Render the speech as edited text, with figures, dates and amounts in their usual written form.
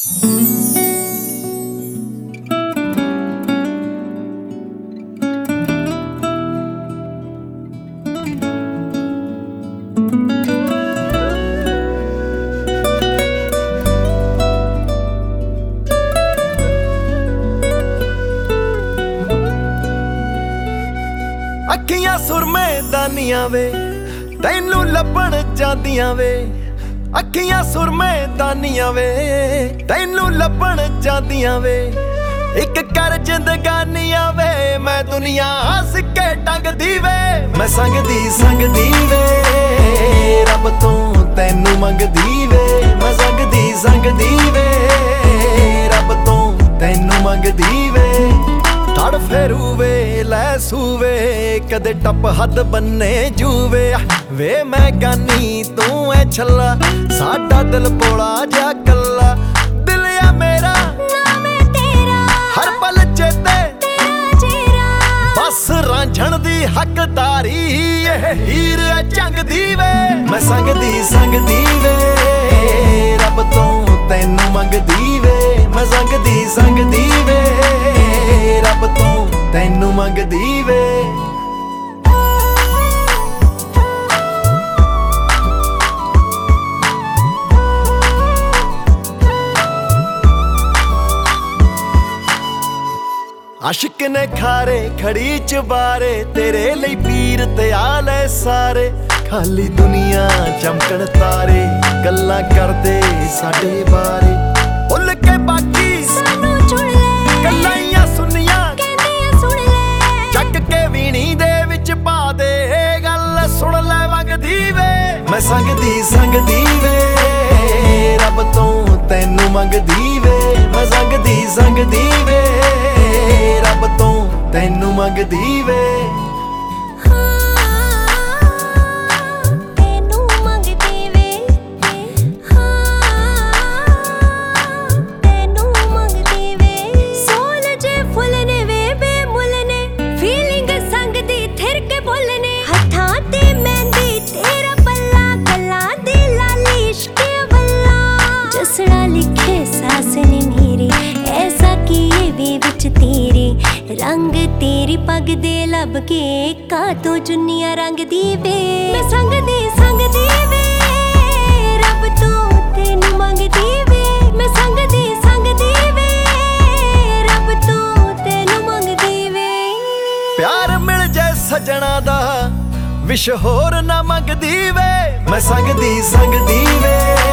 ਅੱਖੀਆਂ ਸੁਰਮੇ ਦਾਨੀਆਂ ਵੇ ਤੈਨੂੰ ਲੱਭਣ ਜਾਂਦੀਆਂ ਵੇ। ਅੱਖੀਆਂ ਸੁਰਮੇ ਦਾਨੀਆਂ ਵੇ ਤੈਨੂੰ ਲੱਭਣ ਜਾਂਦੀਆਂ ਵੇ। ਇੱਕ ਕਰ ਜ਼ਿੰਦਗਾਨੀਆਂ ਵੇ ਮੈਂ ਦੁਨੀਆ ਹੱਸ ਕੇ ਟੰਗਦੀ ਵੇ। ਮੈਂ ਸੰਗਦੀ ਵੇ ਰੱਬ ਤੋਂ ਤੈਨੂੰ ਮੰਗਦੀ ਵੇ। ਮੈਂ ਸੰਗਦੀ ਵੇ ਰੱਬ ਤੋਂ ਤੈਨੂੰ ਮੰਗਦੀ ਵੇ। ਤੜ ਫੇਰੂ ਵੇ ਲੈ ਸੂਵੇ ਕਦੇ ਟੱਪ ਹੱਦ ਬੰਨੇ ਜੂਵੇ। ਵੇ ਮੈਂ ਗਾਨੀ ਤੂੰ ਐ ਛੱਲਾ ਸਾਡਾ ਦਿਲ ਭੋਲਾ ਜਾ ਕੱਲਾ। ਦਿਲ ਆ ਮੇਰਾ ਨਾਮ ਹੈ ਤੇਰਾ ਹਰ ਪਲ ਚੇਤੇ ਤੇਰਾ ਚਿਹਰਾ। ਬਸ ਰਾਂਝਣ ਦੀ ਹੱਕਦਾਰੀ ਇਹ ਹੀਰ ਐ ਚੰਗਦੀ ਵੇ। ਮੈਂ ਸੰਗਦੀ ਵੇ ਰੱਬ ਤੋਂ ਤੈਨੂੰ ਮੰਗਦੀ ਵੇ। ਮੈਂ ਸੰਗਦੀ ਵੇ ਰੱਬ ਤੋਂ ਤੈਨੂੰ ਮੰਗਦੀ ਵੇ। ਆਸ਼ਿਕ ਨੇ ਖਾਰੇ ਖੜੀ ਚਬਾਰੇ ਤੇਰੇ ਲਈ ਪੀਰ ਤੇ ਆਲੇ ਸਾਰੇ। ਖਾਲੀ ਦੁਨੀਆ ਚਮਕਣ ਤਾਰੇ ਗੱਲਾਂ ਕਰਦੇ ਸਾਡੇ ਬਾਰੇ। ਭੁੱਲ ਕੇ ਬਾਕੀ ਸਾਨੂੰ ਚੁਣ ਲੈ ਗੱਲਾਂ ਸੁਣੀਆਂ ਕਹਿੰਦੀਆਂ ਸੁਣ ਲੈ। ਚੱਕ ਕੇ ਵੀਣੀ ਦੇ ਵਿੱਚ ਪਾ ਦੇ ਗੱਲ ਸੁਣ ਲੈ ਵਗਦੀ ਵੇ। ਮੈਂ ਸੰਗਦੀ ਵੇ ਰੱਬ ਤੋਂ ਤੈਨੂੰ ਮੰਗਦੀ ਵੇ। ਮੈਂ ਸੰਗਦੀ ਵੇ ਰੱਬ ਤੋਂ ਤੈਨੂੰ ਮੰਗਦੀ ਵੇ। ਤੈਨੂੰ ਮੰਗਦੀ ਵੇ ਤੈਨੂੰ ਮੰਗਦੀ ਵੇ। ਸੋਲ ਜੇ ਫੁੱਲ ਨੇ ਵੇ ਬੇਮੁੱਲ ਨੇ ਫੀਲਿੰਗ ਸੰਗ ਦੀ ਥਿਰ ਕੇ ਬੋਲਨੇ। ਹੱਥਾਂ ਤੇ ਮਹਿੰਦੀ ਤੇਰਾ ਪੱਲਾ ਗੱਲਾਂ ਦੀ ਲਾਲੀ ਇਸ਼ਕ ਵੱਲਾ। ਜਸੜਾ ਲਿਖੇ ਸਾਸ ਨੇ ਮੇਰੀ ਐਸਾ ਕੀਏ ਵੇ ਵਿੱਚ ਤੇਰੇ ਰੰਗ। ਤੇਰੀ ਪੱਗ ਦੇ ਲੱਭ ਕੇ ਕਾਤੋਂ ਜੁੰਨੀਆਂ ਰੰਗਦੀ ਵੇ। ਮੈਂ ਸੰਗਦੀ ਵੇ ਰੱਬ ਤੋਂ ਤੈਨੂੰ ਮੰਗਦੀ ਵੇ। ਮੈਂ ਸੰਗਦੀ ਵੇ ਰੱਬ ਤੋਂ ਤੈਨੂੰ ਮੰਗਦੀ ਵੇ। ਪਿਆਰ ਮਿਲ ਜਾਏ ਸਜਣਾ ਦਾ ਵਿਸ਼ ਹੋਰ ਨਾ ਮੰਗਦੀ ਵੇ। ਮੈਂ ਸੰਗਦੀ ਵੇ